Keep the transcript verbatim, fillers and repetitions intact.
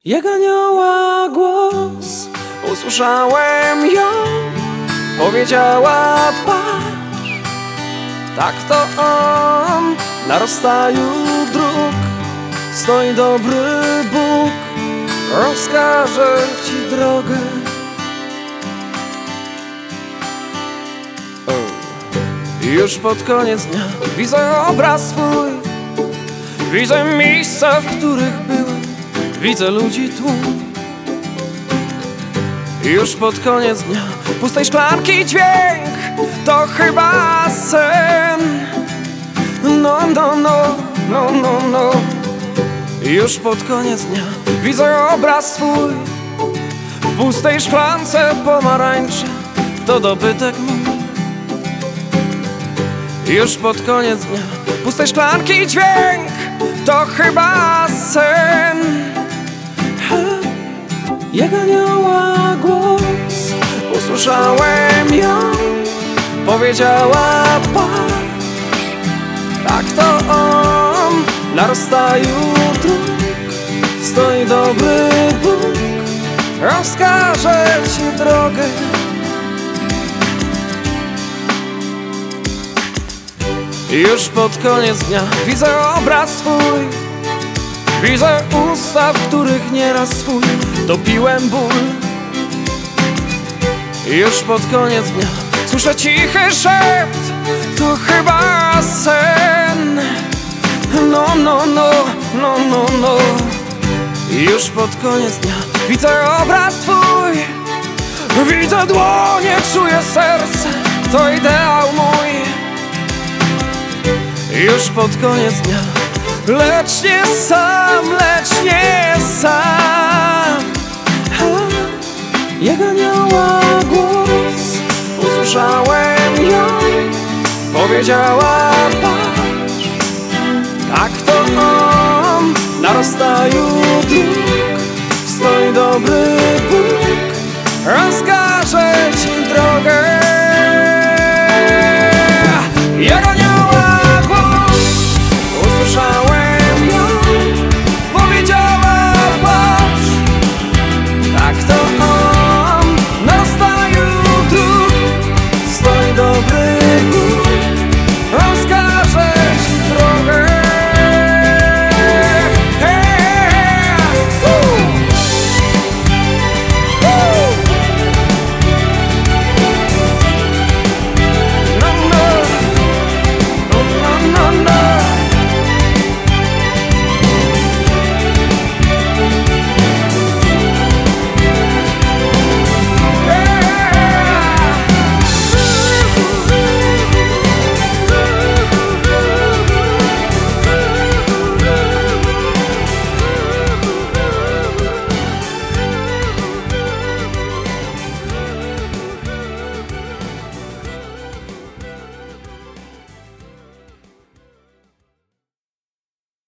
Jak anioła głos usłyszałem ją, powiedziała: patrz, tak to on, na rozstaju dróg stoi dobry Bóg, rozkaże ci drogę. Oh. Już pod koniec dnia widzę obraz swój, widzę miejsca, w których byłem, widzę ludzi tłum. Już pod koniec dnia pustej szklanki dźwięk to chyba sen. No, no, no, no, no, no. Już pod koniec dnia widzę obraz swój w pustej szklance pomarańczy, to dobytek mój. Już pod koniec dnia pustej szklanki dźwięk to chyba sen. Jak anioła głos usłyszałem ją, powiedziała: patrz, tak to on, na rozstaju dróg stoi dobry Bóg, rozkaże ci drogę. Już pod koniec dnia widzę obraz swój, widzę usta, w których nieraz swój dopiłem ból. Już pod koniec dnia słyszę cichy szept, to chyba sen. No, no, no, no, no, no. Już pod koniec dnia widzę obraz twój, widzę dłonie, czuję serce, to ideał mój. Już pod koniec dnia, lecz nie sam, lecz nie sam. Jak anioła głos usłyszałem ją, powiedziała: patrz, tak to on, na rozstaju dróg